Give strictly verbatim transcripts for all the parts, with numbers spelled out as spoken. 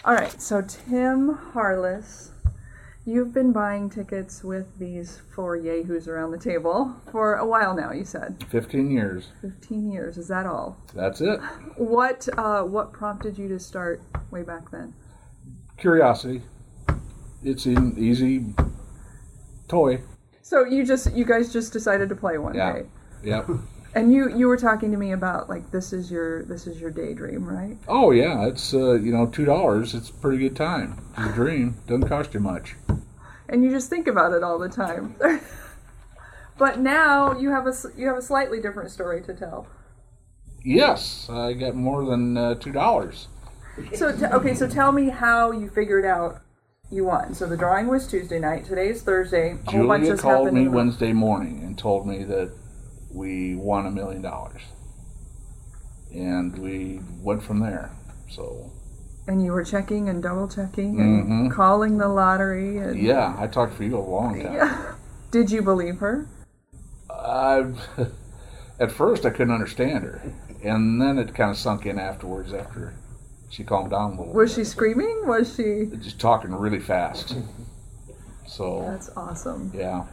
All right, so Tim Harless, you've been buying tickets with these four yahoos around the table for a while now, you said. Fifteen years. Fifteen years, is that all? That's it. What uh, what prompted you to start way back then? Curiosity. It's an easy toy. So you just you guys just decided to play one Yeah. day. Yep. And you, you were talking to me about like this is your this is your daydream, right? Oh yeah, it's uh, you know two dollars. It's a pretty good time. It's a dream. Doesn't cost you much. And you just think about it all the time. But now you have a you have a slightly different story to tell. Yes, I got more than uh, two dollars. So t- okay, so tell me how you figured out you won. So the drawing was Tuesday night. Today is Thursday. A whole bunch Julia has called happened me in the- Wednesday morning and told me that we won a million dollars, and we went from there. So. And you were checking and double checking and Mm-hmm. calling the lottery. And Yeah, I talked for you a long time. Yeah. Did you believe her? I, at first, I couldn't understand her, and then it kind of sunk in afterwards. After she calmed down a little. Was bit. she screaming? Was she? Just talking really fast. So. That's awesome. Yeah.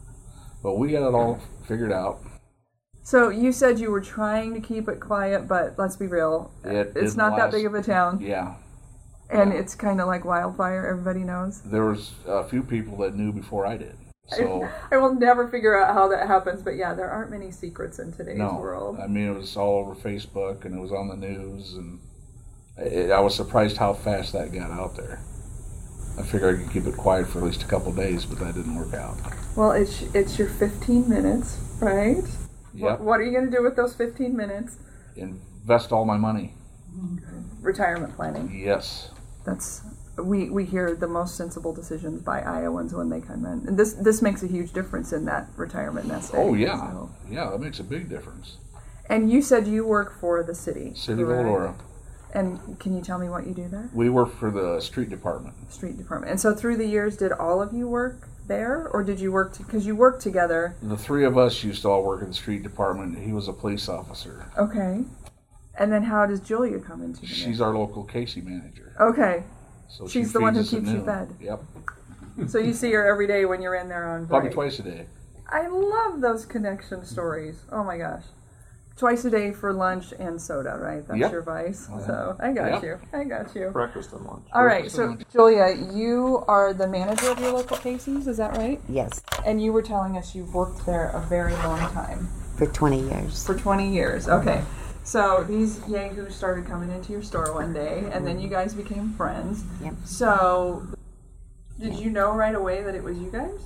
But we got it all figured out. So you said you were trying to keep it quiet, but let's be real, It it's didn't not that last. big of a town, Yeah. and Yeah. it's kind of like wildfire. Everybody knows. There was a few people that knew before I did. So. I, I will never figure out how that happens, but yeah, there aren't many secrets in today's No, world. I mean, it was all over Facebook, and it was on the news, and it, I was surprised how fast that got out there. I figured I could keep it quiet for at least a couple of days, but that didn't work out. Well, it's it's your fifteen minutes, right? Yep. What, what are you going to do with those fifteen minutes? Invest all my money. Retirement planning. Yes. That's we we hear the most sensible decisions by Iowans when they come in, and this this makes a huge difference in that retirement nest egg. Oh, yeah. So. Yeah, that makes a big difference. And you said you work for the city. City of correct? Eldora. And can you tell me what you do there? We work for the street department. Street department. And so through the years, did all of you work there, or did you work because you worked together? The three of us used to all work in the street department. He was a police officer. Okay. And then how does Julia come into the She's mix? our local Casey manager. Okay. So She's she the one who feeds us at keeps you noon. fed. Yep. So you see her every day when you're in there on break. Probably twice a day. I love those connection stories. Oh my gosh. Twice a day for lunch and soda, right? That's Yep. your vice. Uh-huh. So I got Yep. you. I got you. Breakfast and lunch. All right. Breakfast So and lunch. Julia, you are the manager of your local Casey's, is that right? Yes, And you were telling us you've worked there a very long time. for twenty years. For twenty years. Okay. So these yahoos started coming into your store one day, and then you guys became friends. Yep. So did you know right away that it was you guys?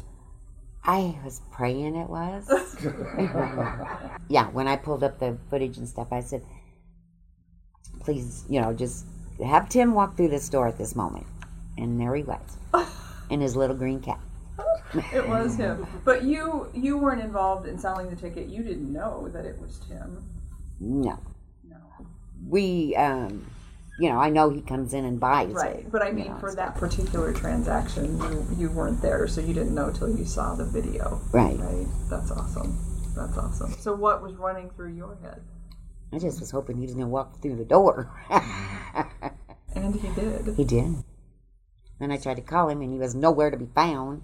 I was praying it was. Yeah, when I pulled up the footage and stuff, I said, please, you know, just have Tim walk through this door at this moment. And there he was, in his little green cap. It was him. But you you weren't involved in selling the ticket. You didn't know that it was Tim. No. No. We, um, you know, I know he comes in and buys Right. it. But I you mean, know, for so- that particular transaction, you, you weren't there, so you didn't know till you saw the video. Right. Right. That's awesome. That's awesome. So what was running through your head? I just was hoping he was going to walk through the door. And he did. He did. Then I tried to call him, and he was nowhere to be found.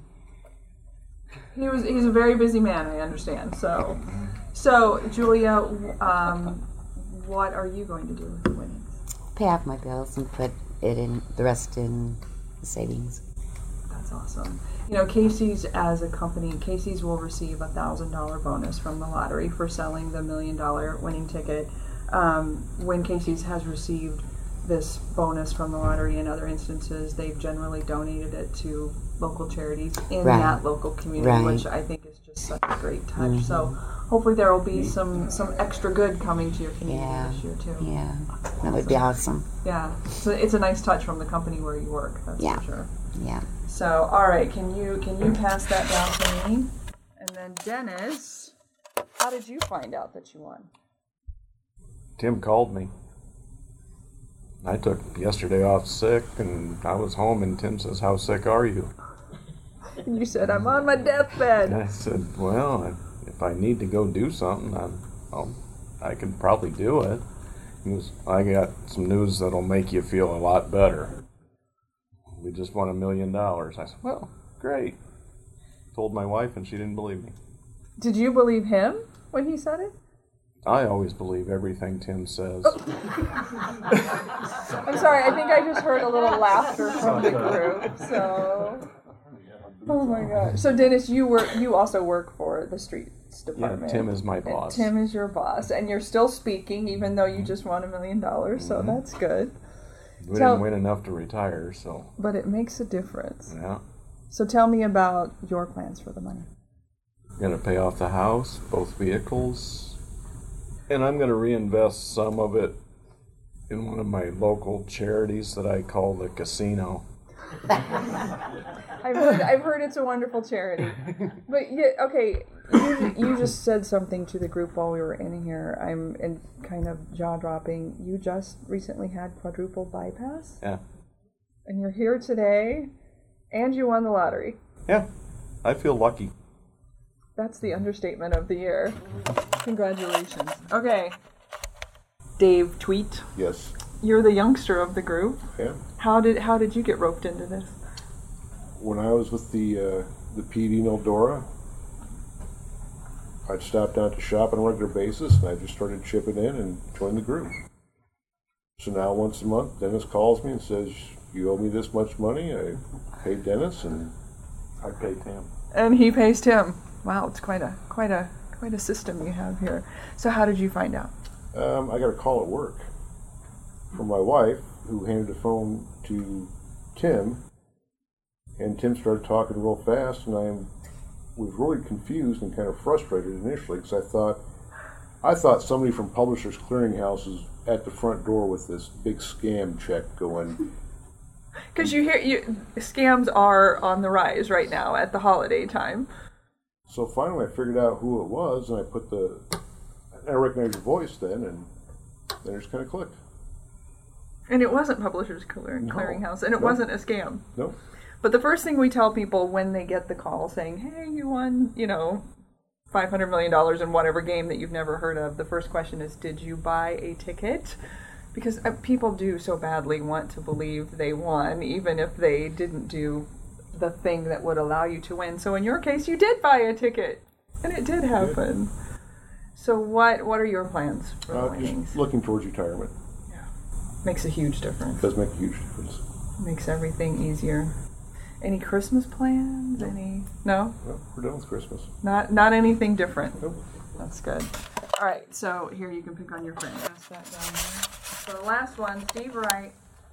He was he's a very busy man, I understand. So so Julia, um, what are you going to do with the winnings? Pay off my bills and put it in the rest in the savings. That's awesome. You know, Casey's as a company, Casey's will receive a thousand dollar bonus from the lottery for selling the million dollar winning ticket. Um, when Casey's has received this bonus from the lottery in other instances, they've generally donated it to local charities in Right. that local community, Right. which I think is just such a great touch. So hopefully there will be some, some extra good coming to your community Yeah. this year too. Yeah, that would be awesome. Yeah. So it's a nice touch from the company where you work, that's Yeah. for sure. Yeah. So, all right, can you can you pass that down to me? And then Dennis, how did you find out that you won? Tim called me. I took yesterday off sick, and I was home, and Tim says, "How sick are you?" And you said, I'm on my And deathbed. I said, "Well, if I need to go do something, I'm, I'll, I can probably do it." He goes, "I got some news that'll make you feel a lot better." we just won a million dollars. I said, well, great. Told my wife, and she didn't believe me. Did you believe him when he said it? I always believe everything Tim says. Oh. I'm sorry, I think I just heard a little laughter from the group. So, oh my gosh. So Dennis, you work. You also work for the streets department. Yeah, Tim is my And boss. Tim is your boss, and you're still speaking, even though you just won a million dollars. So Mm-hmm. that's good. We Tell- didn't win enough to retire, so But it makes a difference. yeah. So tell me about your plans for the money. Gonna pay off the house, both vehicles, and I'm gonna reinvest some of it in one of my local charities that I call the casino. I've heard, I've heard it's a wonderful charity. But yeah, okay, you, you just said something to the group while we were in here. I'm in kind of jaw dropping. You just recently had quadruple bypass, Yeah, and you're here today, and you won the lottery. yeah. I feel lucky. That's the understatement of the year. Congratulations. Okay, Dave Tweet, Yes. you're the youngster of the group. Yeah. How did how did you get roped into this? When I was with the uh, the P D in Eldora, I'd stop down to shop on a regular basis, and I just started chipping in and joined the group. So now once a month, Dennis calls me and says, "You owe me this much money." I pay Dennis, and I pay Tim. And he pays Tim. Wow, it's quite a quite a quite a system you have here. So how did you find out? um, I got a call at work from my wife, who handed the phone to Tim, and Tim started talking real fast, and I was really confused and kind of frustrated initially because I thought I thought somebody from Publishers Clearinghouse was at the front door with this big scam check going. Because you hear you scams are on the rise right now at the holiday time. So finally, I figured out who it was, and I put the I recognized the voice then, and then it just kind of clicked. And it wasn't Publishers Clear- No. Clearinghouse, and it No. wasn't a scam. Nope. But the first thing we tell people when they get the call saying, "Hey, you won, you know, five hundred million dollars in whatever game that you've never heard of," the first question is, "Did you buy a ticket?" Because uh, people do so badly want to believe they won, even if they didn't do the thing that would allow you to win. So in your case, you did buy a ticket, and it did happen. So what what are your plans for the Uh, winnings? just looking towards retirement. Makes a huge difference. Does make a huge difference. Makes everything easier. Any Christmas plans? Any? No? Well, we're done with Christmas. Not not anything different. Nope. That's good. All right, so here you can pick on your friend. Pass that down there. So the last one, Steve Wright.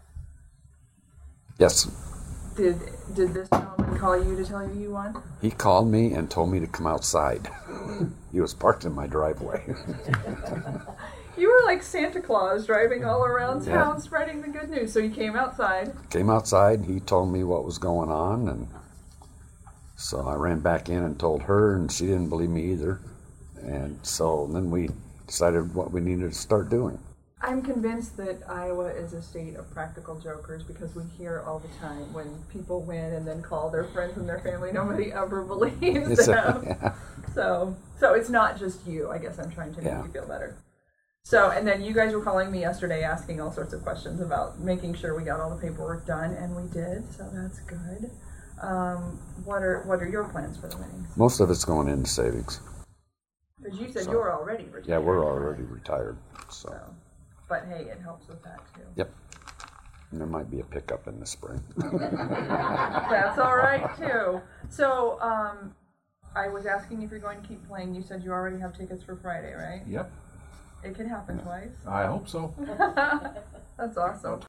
Yes, Did did this gentleman call you to tell you you won? he called me and told me to come outside. He was parked in my driveway. You were like Santa Claus driving all around Yeah. town spreading the good news. So you came outside. Came outside, he told me what was going on, and so I ran back in and told her, and she didn't believe me either. And so then we decided what we needed to start doing. I'm convinced that Iowa is a state of practical jokers because we hear all the time when people win and then call their friends and their family. Nobody ever believes It's a- them. yeah. So, so it's not just you. I guess I'm trying to make Yeah. you feel better. So, and then you guys were calling me yesterday asking all sorts of questions about making sure we got all the paperwork done, and we did. So that's good. Um, what are what are your plans for the winnings? Most of it's going into savings. Because you said So- you're already retired. Yeah, we're already retired, so, So, but hey, it helps with that too. yep. And there might be a pickup in the spring. That's all right too. So, um, I was asking if you're going to keep playing. You said you already have tickets for Friday, right? Yep, It can happen twice. I hope so. That's awesome.